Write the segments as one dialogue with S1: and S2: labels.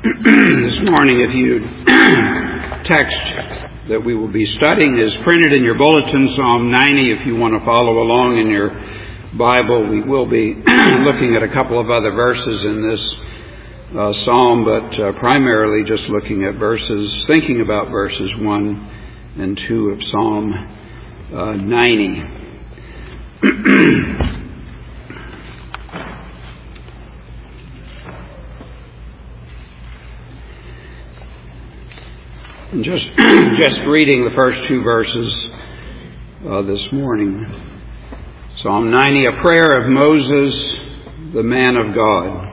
S1: This morning, if you text that we will be studying is printed in your bulletin, Psalm 90. If you want to follow along in your Bible, we will be looking at a couple of other verses in this psalm, but primarily just looking at thinking about verses 1 and 2 of Psalm 90. And just reading the first two verses this morning. Psalm 90, a prayer of Moses, the man of God.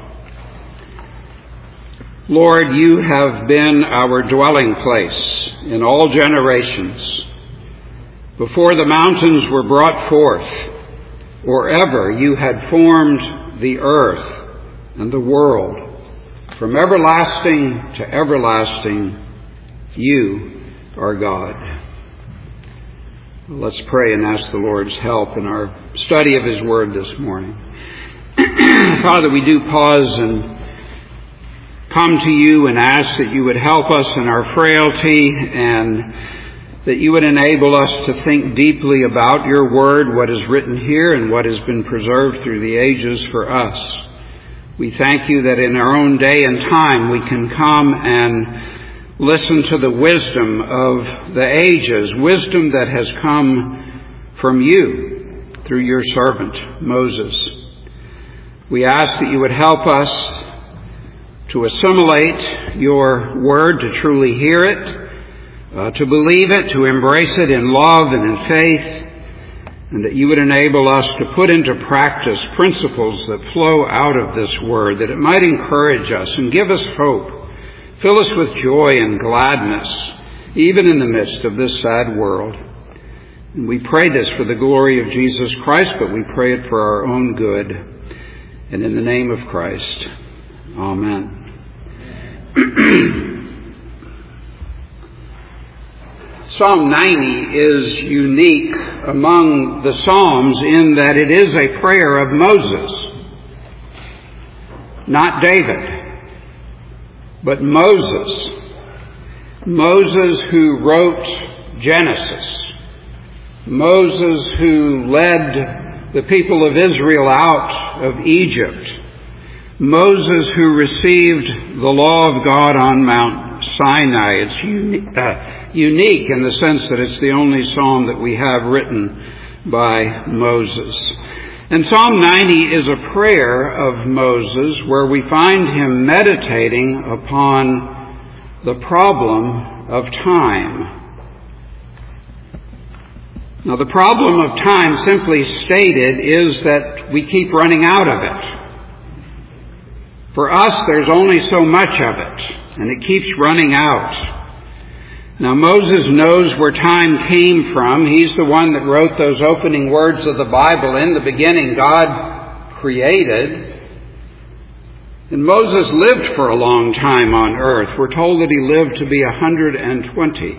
S1: Lord, you have been our dwelling place in all generations. Before the mountains were brought forth, or ever you had formed the earth and the world, from everlasting to everlasting, you are God. Let's pray and ask the Lord's help in our study of His Word this morning. Father, we do pause and come to you and ask that you would help us in our frailty and that you would enable us to think deeply about your Word, what is written here and what has been preserved through the ages for us. We thank you that in our own day and time we can come and listen to the wisdom of the ages, wisdom that has come from you through your servant, Moses. We ask that you would help us to assimilate your word, to truly hear it, to believe it, to embrace it in love and in faith, and that you would enable us to put into practice principles that flow out of this word, that it might encourage us and give us hope. Fill us with joy and gladness, even in the midst of this sad world. And we pray this for the glory of Jesus Christ, but we pray it for our own good. And in the name of Christ, amen. Psalm 90 is unique among the Psalms in that it is a prayer of Moses, not David. But Moses who wrote Genesis, Moses who led the people of Israel out of Egypt, Moses who received the law of God on Mount Sinai. It's unique in the sense that it's the only psalm that we have written by Moses. And Psalm 90 is a prayer of Moses where we find him meditating upon the problem of time. Now, the problem of time, simply stated, is that we keep running out of it. For us, there's only so much of it, and it keeps running out. Now, Moses knows where time came from. He's the one that wrote those opening words of the Bible. In the beginning, God created. And Moses lived for a long time on earth. We're told that he lived to be 120.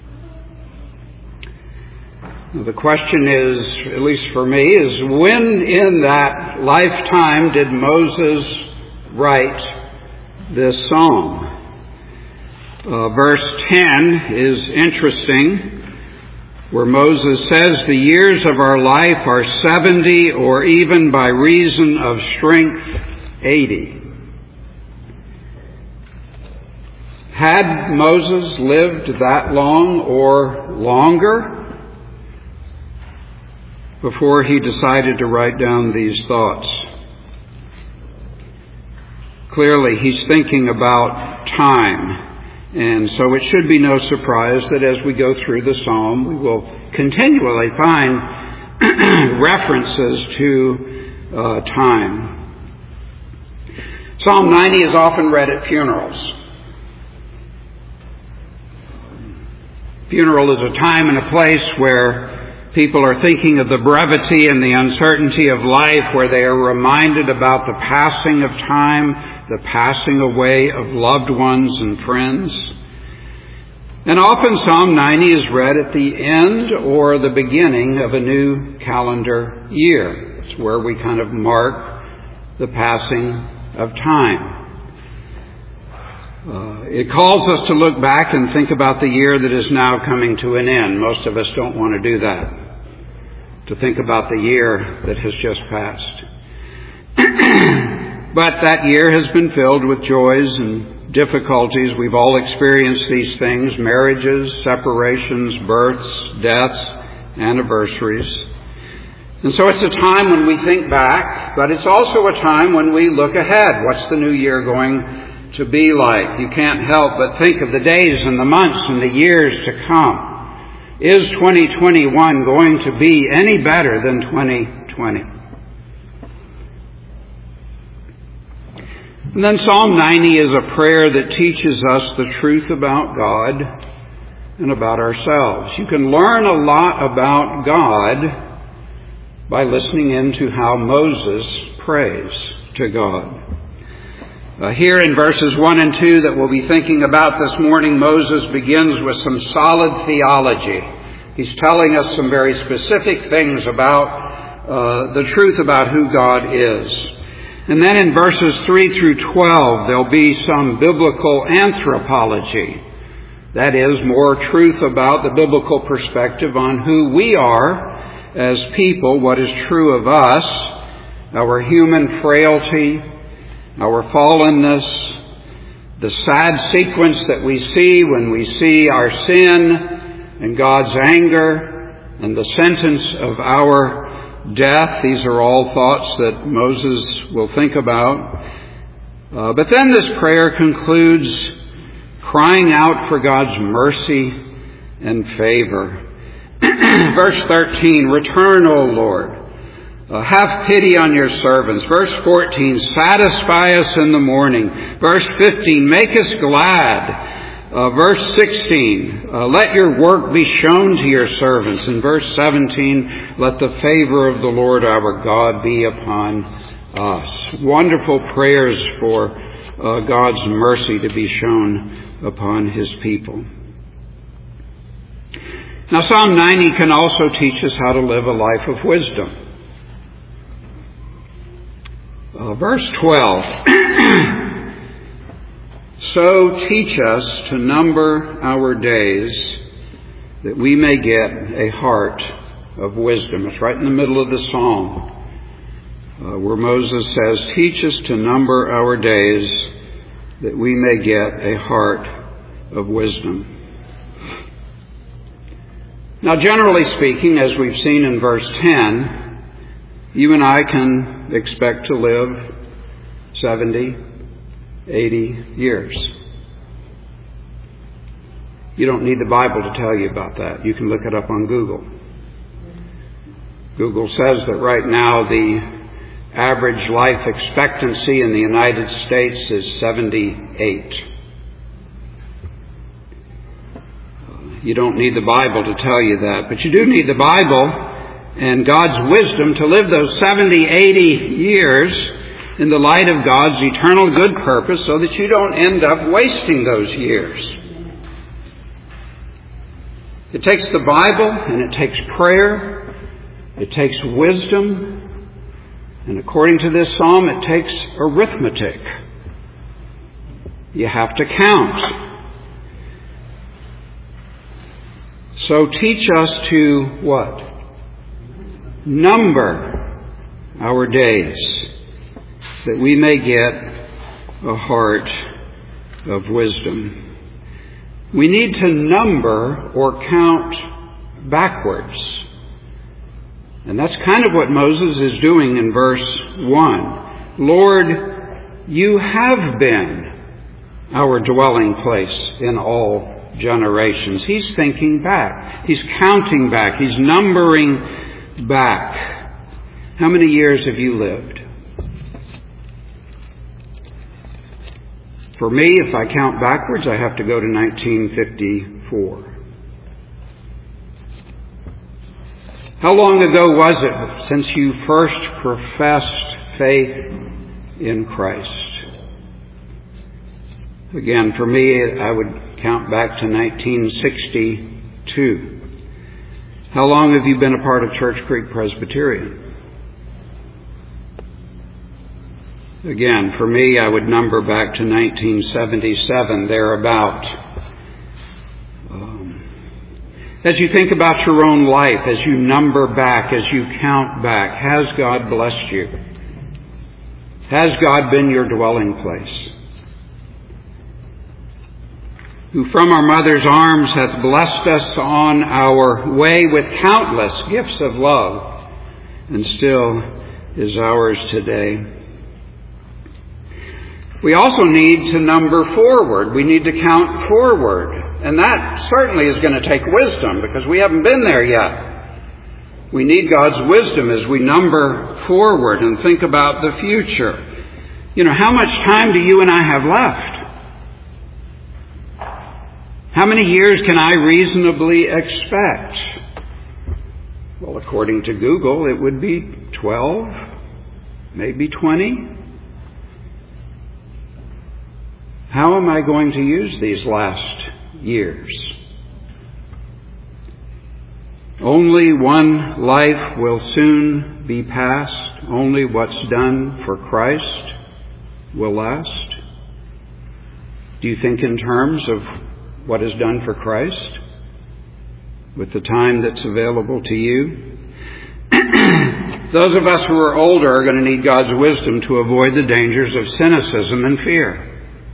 S1: Now, the question is, at least for me, is when in that lifetime did Moses write this psalm? Verse 10 is interesting, where Moses says, the years of our life are 70, or even by reason of strength, 80. Had Moses lived that long or longer before he decided to write down these thoughts? Clearly, he's thinking about time. And so it should be no surprise that as we go through the psalm, we will continually find references to time. Psalm 90 is often read at funerals. Funeral is a time and a place where people are thinking of the brevity and the uncertainty of life, where they are reminded about the passing of time, the passing away of loved ones and friends. And often Psalm 90 is read at the end or the beginning of a new calendar year. It's where we kind of mark the passing of time. It calls us to look back and think about the year that is now coming to an end. Most of us don't want to do that, to think about the year that has just passed. But that year has been filled with joys and difficulties. We've all experienced these things: marriages, separations, births, deaths, anniversaries. And so it's a time when we think back, but it's also a time when we look ahead. What's the new year going to be like? You can't help but think of the days and the months and the years to come. Is 2021 going to be any better than 2020? And then Psalm 90 is a prayer that teaches us the truth about God and about ourselves. You can learn a lot about God by listening into how Moses prays to God. Here in verses 1 and 2 that we'll be thinking about this morning, Moses begins with some solid theology. He's telling us some very specific things about the truth about who God is. And then in verses 3 through 12, there'll be some biblical anthropology. That is, more truth about the biblical perspective on who we are as people, what is true of us, our human frailty, our fallenness, the sad sequence that we see when we see our sin and God's anger and the sentence of our death. These are all thoughts that Moses will think about. But then this prayer concludes crying out for God's mercy and favor. Verse 13, return, O Lord. Have pity on your servants. Verse 14, satisfy us in the morning. Verse 15, make us glad. Verse 16, let your work be shown to your servants. In verse 17, let the favor of the Lord our God be upon us. Wonderful prayers for God's mercy to be shown upon His people. Now, Psalm 90 can also teach us how to live a life of wisdom. Verse 12, so teach us to number our days that we may get a heart of wisdom. It's right in the middle of the psalm where Moses says, teach us to number our days that we may get a heart of wisdom. Now, generally speaking, as we've seen in verse 10, you and I can expect to live 70, 80 years. You don't need the Bible to tell you about that. You can look it up on Google. Google says that right now the average life expectancy in the United States is 78. You don't need the Bible to tell you that, but you do need the Bible and God's wisdom to live those 70, 80 years in the light of God's eternal good purpose so that you don't end up wasting those years. It takes the Bible and it takes prayer. It takes wisdom. And according to this psalm, it takes arithmetic. You have to count. So teach us to what? Number our days, that we may get a heart of wisdom. We need to number or count backwards. And that's kind of what Moses is doing in verse 1. Lord, you have been our dwelling place in all generations. He's thinking back. He's counting back. He's numbering back. How many years have you lived? For me, if I count backwards, I have to go to 1954. How long ago was it since you first professed faith in Christ? Again, for me, I would count back to 1962. How long have you been a part of Church Creek Presbyterian? Again, for me, I would number back to 1977, thereabout. As you think about your own life, as you number back, as you count back, has God blessed you? Has God been your dwelling place? Who from our mother's arms hath blessed us on our way with countless gifts of love, and still is ours today. We also need to number forward. We need to count forward. And that certainly is going to take wisdom, because we haven't been there yet. We need God's wisdom as we number forward and think about the future. How much time do you and I have left? How many years can I reasonably expect? Well, according to Google, it would be 12, maybe 20. How am I going to use these last years? Only one life will soon be past. Only what's done for Christ will last. Do you think in terms of what is done for Christ with the time that's available to you? Those of us who are older are going to need God's wisdom to avoid the dangers of cynicism and fear.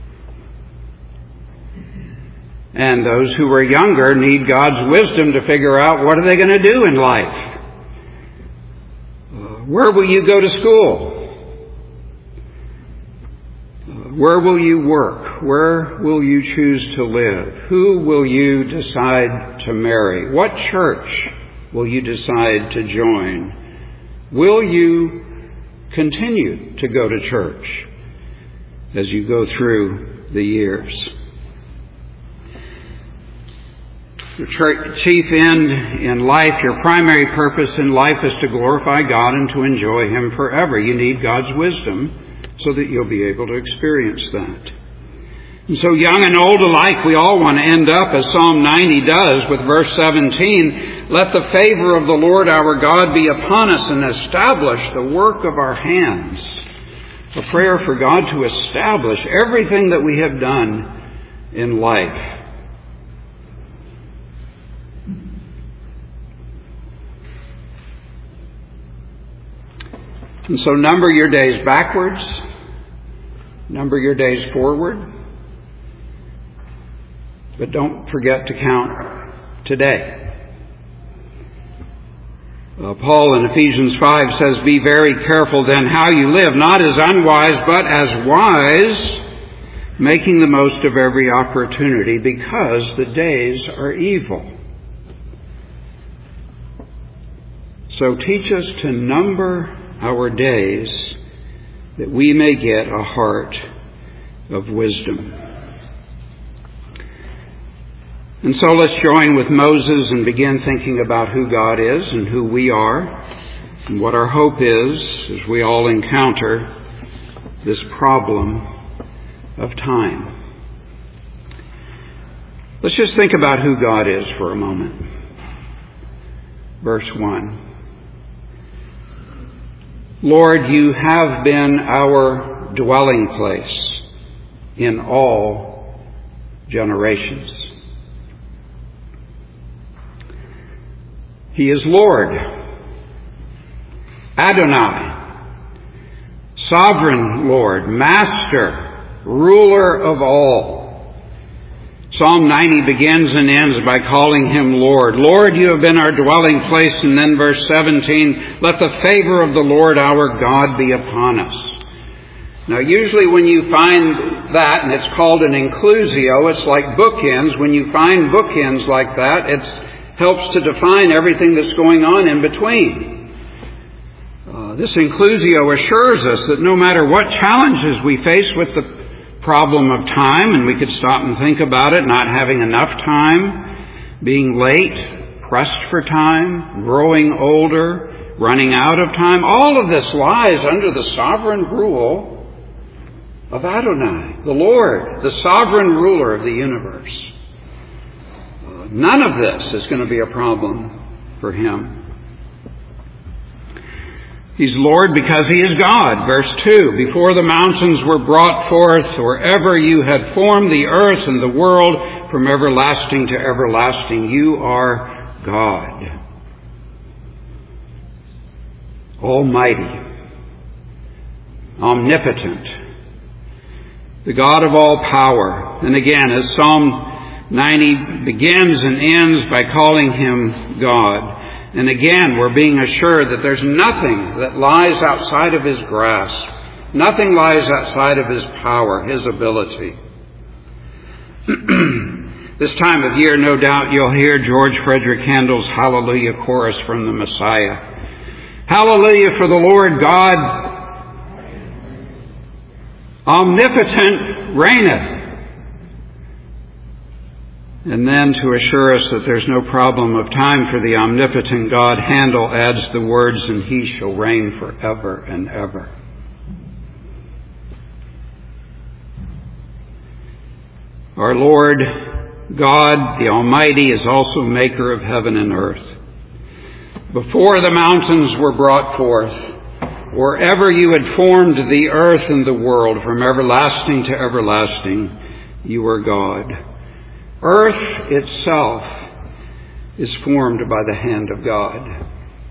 S1: And those who are younger need God's wisdom to figure out what are they going to do in life. Where will you go to school? Where will you work? Where will you choose to live? Who will you decide to marry? What church will you decide to join? Will you continue to go to church as you go through the years? Your chief end in life, your primary purpose in life is to glorify God and to enjoy Him forever. You need God's wisdom so that you'll be able to experience that. And so young and old alike, we all want to end up as Psalm 90 does with verse 17. Let the favor of the Lord our God be upon us and establish the work of our hands. A prayer for God to establish everything that we have done in life. And so number your days backwards, number your days forward, but don't forget to count today. Paul in Ephesians 5 says, be very careful then how you live, not as unwise, but as wise, making the most of every opportunity, because the days are evil. So teach us to number our days, that we may get a heart of wisdom. And so let's join with Moses and begin thinking about who God is and who we are and what our hope is as we all encounter this problem of time. Let's just think about who God is for a moment. Verse 1. Lord, you have been our dwelling place in all generations. He is Lord, Adonai, sovereign Lord, master, ruler of all. Psalm 90 begins and ends by calling Him Lord. Lord, you have been our dwelling place. And then verse 17, let the favor of the Lord our God be upon us. Now, usually when you find that, and it's called an inclusio, it's like bookends. When you find bookends like that, it helps to define everything that's going on in between. This inclusio assures us that no matter what challenges we face with the problem of time, and we could stop and think about it, not having enough time, being late, pressed for time, growing older, running out of time, all of this lies under the sovereign rule of Adonai, the Lord, the sovereign ruler of the universe. None of this is going to be a problem for Him. He's Lord because He is God. Verse 2, before the mountains were brought forth, or ever you had formed the earth and the world, from everlasting to everlasting, you are God. Almighty, omnipotent, the God of all power. And again, as Psalm 90 begins and ends by calling Him God. And again, we're being assured that there's nothing that lies outside of His grasp. Nothing lies outside of His power, His ability. This time of year, no doubt you'll hear George Frederick Handel's Hallelujah chorus from the Messiah. Hallelujah for the Lord God, omnipotent reigneth. And then to assure us that there's no problem of time for the omnipotent God, Handel adds the words, and He shall reign forever and ever. Our Lord God, the Almighty, is also maker of heaven and earth. Before the mountains were brought forth, or ever you had formed the earth and the world, from everlasting to everlasting, you are God. Earth itself is formed by the hand of God.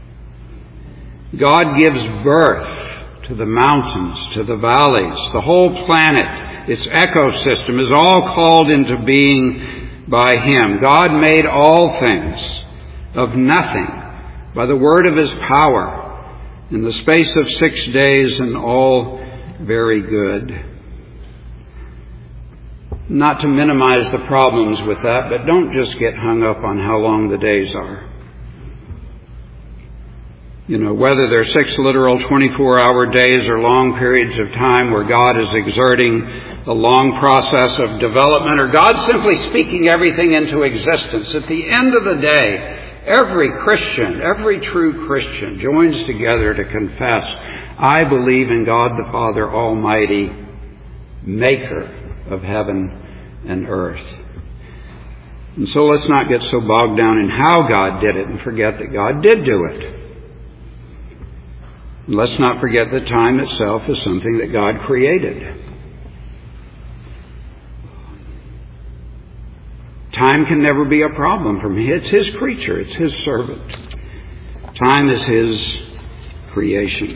S1: God gives birth to the mountains, to the valleys. The whole planet, its ecosystem, is all called into being by Him. God made all things of nothing by the word of His power in the space of 6 days, and all very good. Not to minimize the problems with that, but don't just get hung up on how long the days are. You know, whether they're 6 literal 24-hour days or long periods of time where God is exerting a long process of development, or God simply speaking everything into existence. At the end of the day, every Christian, every true Christian joins together to confess, I believe in God the Father Almighty, maker of heaven and earth. And so let's not get so bogged down in how God did it and forget that God did do it. And let's not forget that time itself is something that God created. Time can never be a problem for me. It's His creature. It's His servant. Time is His creation.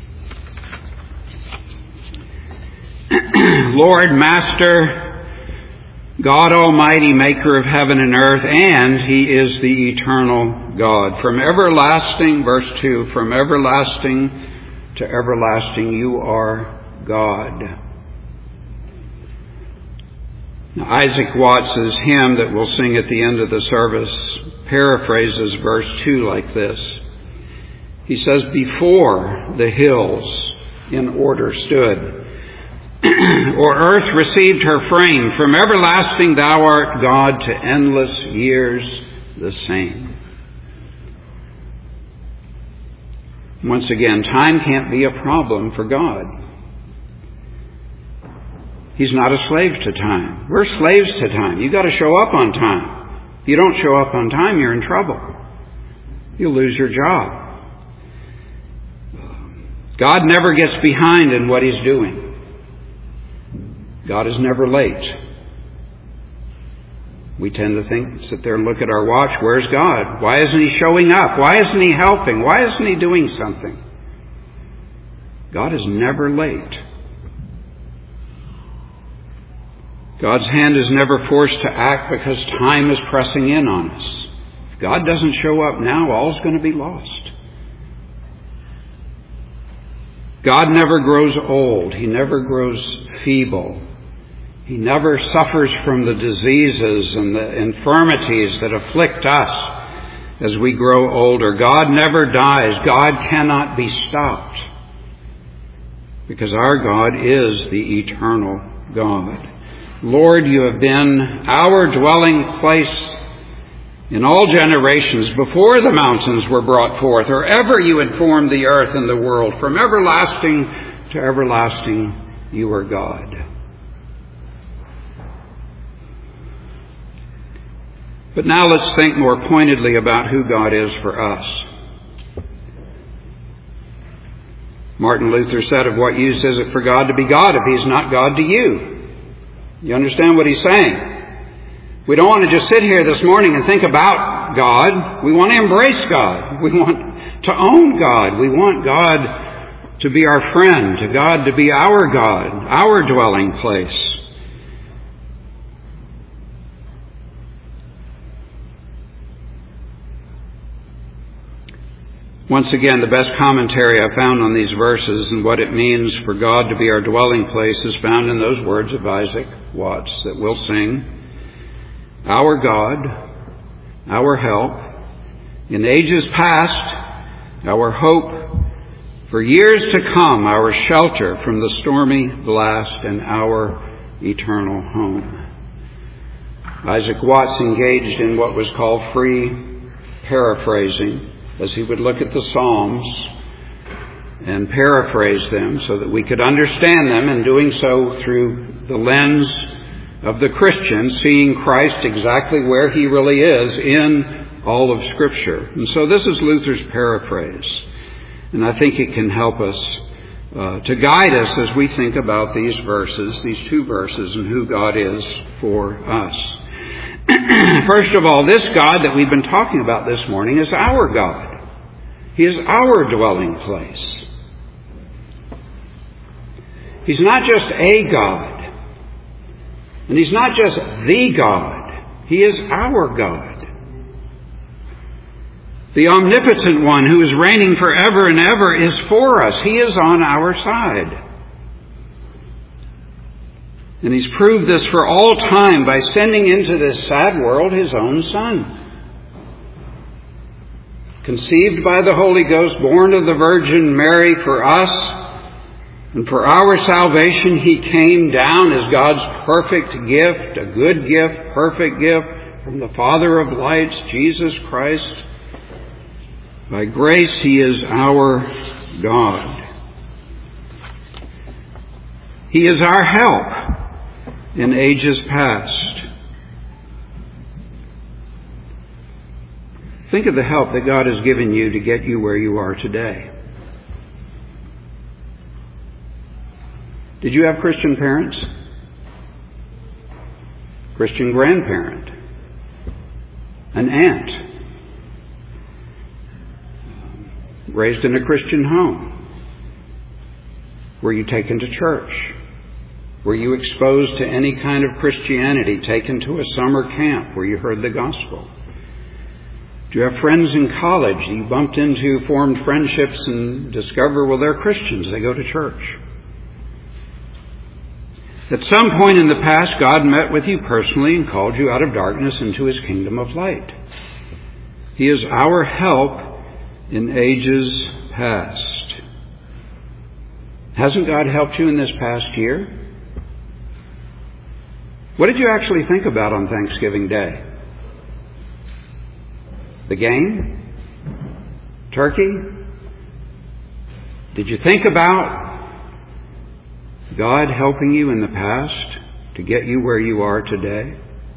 S1: Lord, Master, God Almighty, maker of heaven and earth, and He is the eternal God. From everlasting, verse 2, from everlasting to everlasting, you are God. Now, Isaac Watts' hymn that we'll sing at the end of the service paraphrases verse 2 like this. He says, before the hills in order stood, or earth received her frame, from everlasting thou art God, to endless years the same. Once again, time can't be a problem for God. He's not a slave to time. We're slaves to time. You've got to show up on time. If you don't show up on time, you're in trouble. You'll lose your job. God never gets behind in what He's doing. God is never late. We tend to think, sit there and look at our watch, where's God? Why isn't He showing up? Why isn't He helping? Why isn't He doing something? God is never late. God's hand is never forced to act because time is pressing in on us. If God doesn't show up now, all's going to be lost. God never grows old. He never grows feeble. He never suffers from the diseases and the infirmities that afflict us as we grow older. God never dies. God cannot be stopped because our God is the eternal God. Lord, you have been our dwelling place in all generations before the mountains were brought forth, or ever you had formed the earth and the world. From everlasting to everlasting, you are God. But now let's think more pointedly about who God is for us. Martin Luther said, of what use is it for God to be God if He's not God to you? You understand what he's saying? We don't want to just sit here this morning and think about God. We want to embrace God. We want to own God. We want God to be our friend, to God to be our God, our dwelling place. Once again, the best commentary I found on these verses and what it means for God to be our dwelling place is found in those words of Isaac Watts that we'll sing. Our God, our help, in ages past, our hope, for years to come, our shelter from the stormy blast and our eternal home. Isaac Watts engaged in what was called free paraphrasing, as he would look at the Psalms and paraphrase them so that we could understand them, and doing so through the lens of the Christian, seeing Christ exactly where He really is in all of Scripture. And so this is Luther's paraphrase, and I think it can help us to guide us as we think about these verses, these two verses, and who God is for us. First of all, this God that we've been talking about this morning is our God. He is our dwelling place. He's not just a God. And He's not just the God. He is our God. The omnipotent one who is reigning forever and ever is for us. He is on our side. And He's proved this for all time by sending into this sad world His own Son. Conceived by the Holy Ghost, born of the Virgin Mary for us, and for our salvation He came down as God's perfect gift, a good gift, perfect gift from the Father of lights, Jesus Christ. By grace He is our God. He is our help in ages past. Think of the help that God has given you to get you where you are today. Did you have Christian parents? Christian grandparent? An aunt? Raised in a Christian home? Were you taken to church? Were you exposed to any kind of Christianity, taken to a summer camp where you heard the gospel? Do you have friends in college you bumped into, formed friendships, and discover, well, they're Christians, they go to church? At some point in the past, God met with you personally and called you out of darkness into His kingdom of light. He is our help in ages past. Hasn't God helped you in this past year? What did you actually think about on Thanksgiving Day? The game? Turkey? Did you think about God helping you in the past to get you where you are today?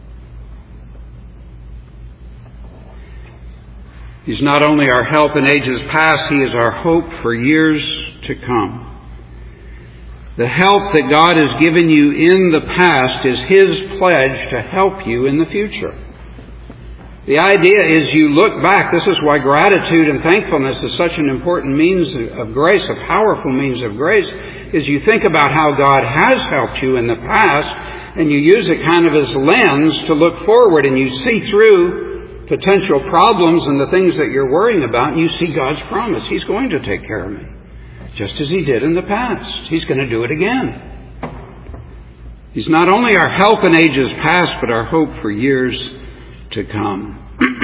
S1: He's not only our help in ages past, He is our hope for years to come. The help that God has given you in the past is His pledge to help you in the future. The idea is you look back. This is why gratitude and thankfulness is such an important means of grace, a powerful means of grace, is you think about how God has helped you in the past, and you use it kind of as a lens to look forward, and you see through potential problems and the things that you're worrying about, and you see God's promise. He's going to take care of me, just as He did in the past. He's going to do it again. He's not only our help in ages past, but our hope for years to come.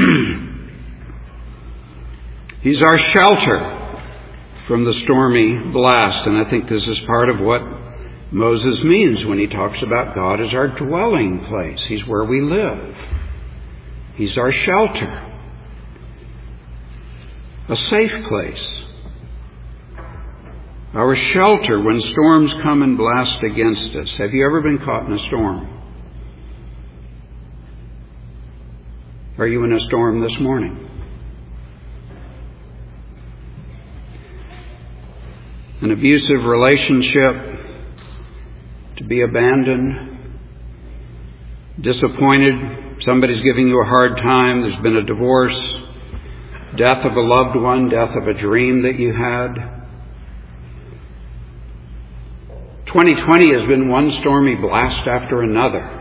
S1: He's our shelter from the stormy blast. And I think this is part of what Moses means when he talks about God as our dwelling place. He's where we live. He's our shelter. A safe place. Our shelter when storms come and blast against us. Have you ever been caught in a storm? Are you in a storm this morning? an abusive relationship, to be abandoned, disappointed, somebody's giving you a hard time, there's been a divorce, death of a loved one, death of a dream that you had. 2020 has been one stormy blast after another.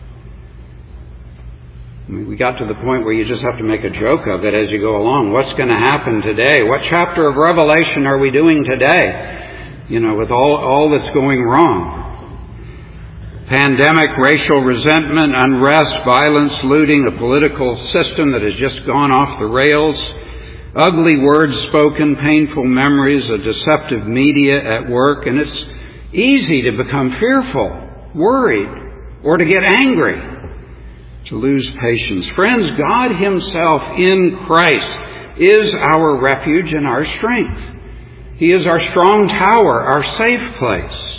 S1: We got to the point where you just have to make a joke of it as you go along. What's going to happen today? What chapter of Revelation are we doing today? With all that's going wrong. Pandemic, racial resentment, unrest, violence, looting, a political system that has just gone off the rails, ugly words spoken, painful memories, a deceptive media at work, and it's easy to become fearful, worried, or to get angry, to lose patience. Friends, God Himself in Christ is our refuge and our strength. He is our strong tower, our safe place.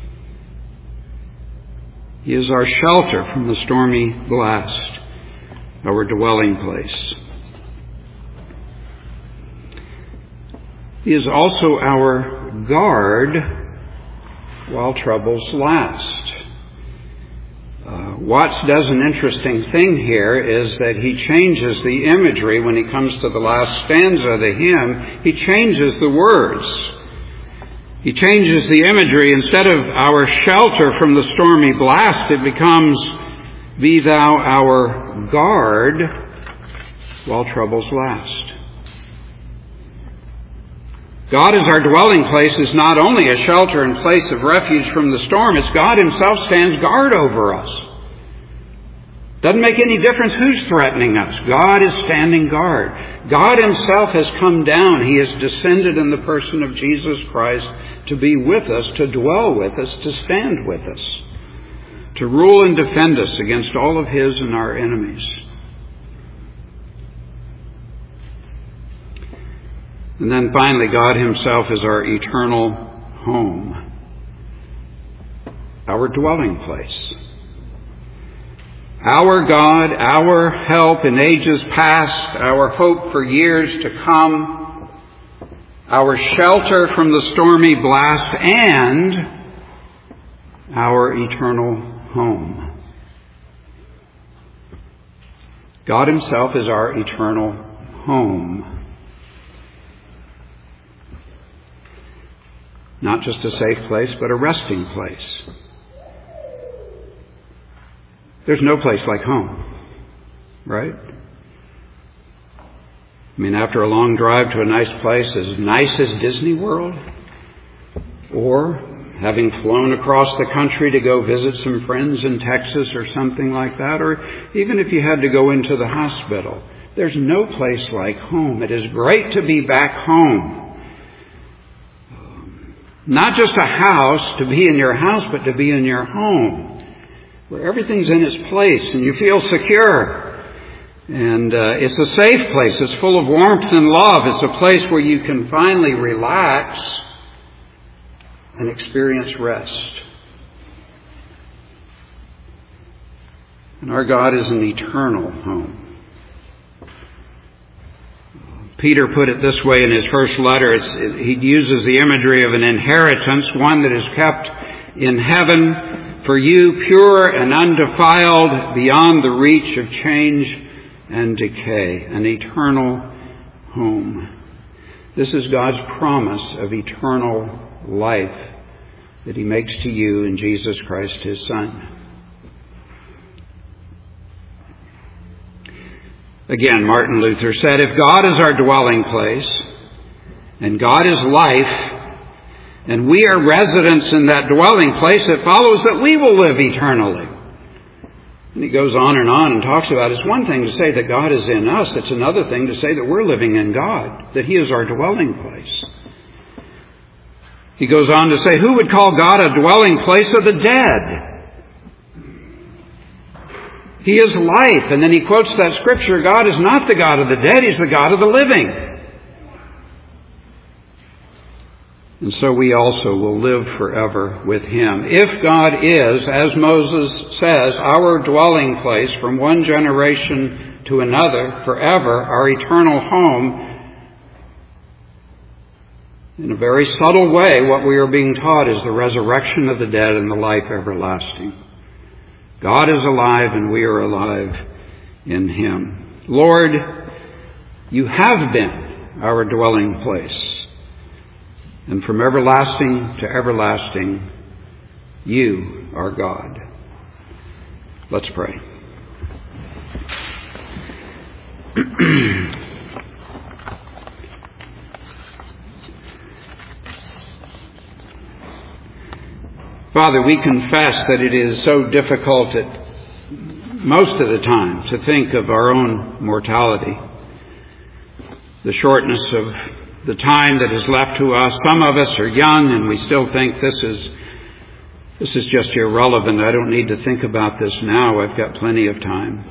S1: He is our shelter from the stormy blast, our dwelling place. He is also our guard while troubles last. Watts does an interesting thing here is that he changes the imagery when he comes to the last stanza of the hymn. He changes the words. He changes the imagery. Instead of our shelter from the stormy blast, it becomes, be thou our guard while troubles last. God as our dwelling place is not only a shelter and place of refuge from the storm, it's God Himself stands guard over us. Doesn't make any difference who's threatening us. God is standing guard. God Himself has come down. He has descended in the person of Jesus Christ to be with us, to dwell with us, to stand with us, to rule and defend us against all of His and our enemies. And then finally, God Himself is our eternal home, our dwelling place. Our God, our help in ages past, our hope for years to come, our shelter from the stormy blast, and our eternal home. God Himself is our eternal home. Not just a safe place, but a resting place. There's no place like home, right? I mean, after a long drive to a nice as Disney World, or having flown across the country to go visit some friends in Texas or something like that, or even if you had to go into the hospital, there's no place like home. It is great to be back home. Not just a house, to be in your house, but to be in your home, where everything's in its place and you feel secure. And it's a safe place. It's full of warmth and love. It's a place where you can finally relax and experience rest. And our God is an eternal home. Peter put it this way in his first letter. He uses the imagery of an inheritance, one that is kept in heaven for you, pure and undefiled, beyond the reach of change and decay, an eternal home. This is God's promise of eternal life that He makes to you in Jesus Christ, His Son. Again, Martin Luther said, if God is our dwelling place, and God is life, and we are residents in that dwelling place, it follows that we will live eternally. And he goes on and talks about it's one thing to say that God is in us. It's another thing to say that we're living in God, that He is our dwelling place. He goes on to say, who would call God a dwelling place of the dead? He is life. And then he quotes that scripture, God is not the God of the dead, He's the God of the living. And so we also will live forever with Him. If God is, as Moses says, our dwelling place from one generation to another, forever, our eternal home, In a very subtle way, what we are being taught is the resurrection of the dead and the life everlasting. God is alive and we are alive in Him. Lord, You have been our dwelling place. And from everlasting to everlasting, You are God. Let's pray. Father, we confess that it is so difficult most of the time to think of our own mortality, the shortness of the time that is left to us. Some of us are young and we still think this is just irrelevant. I don't need to think about this now. I've got plenty of time.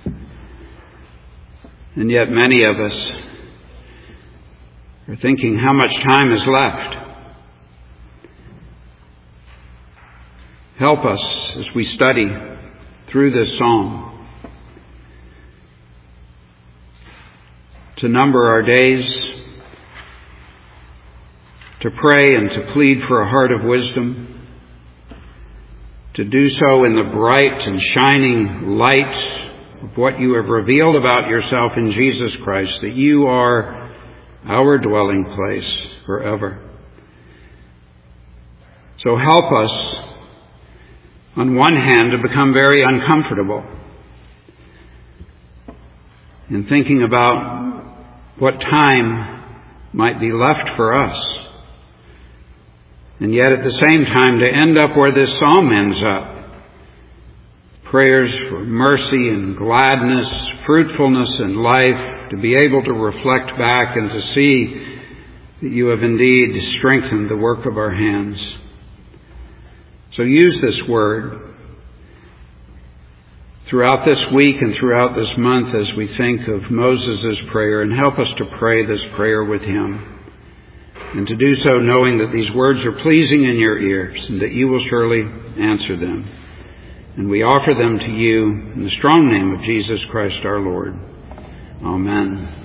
S1: And yet many of us are thinking how much time is left. Help us as we study through this psalm to number our days, to pray and to plead for a heart of wisdom, to do so in the bright and shining light of what You have revealed about Yourself in Jesus Christ, that You are our dwelling place forever. So help us, on one hand, to become very uncomfortable in thinking about what time might be left for us. And yet at the same time to end up where this psalm ends up. Prayers for mercy and gladness, fruitfulness in life, to be able to reflect back and to see that You have indeed strengthened the work of our hands. So use this word throughout this week and throughout this month as we think of Moses' prayer, and help us to pray this prayer with him, and to do so knowing that these words are pleasing in Your ears and that You will surely answer them. And we offer them to You in the strong name of Jesus Christ our Lord. Amen.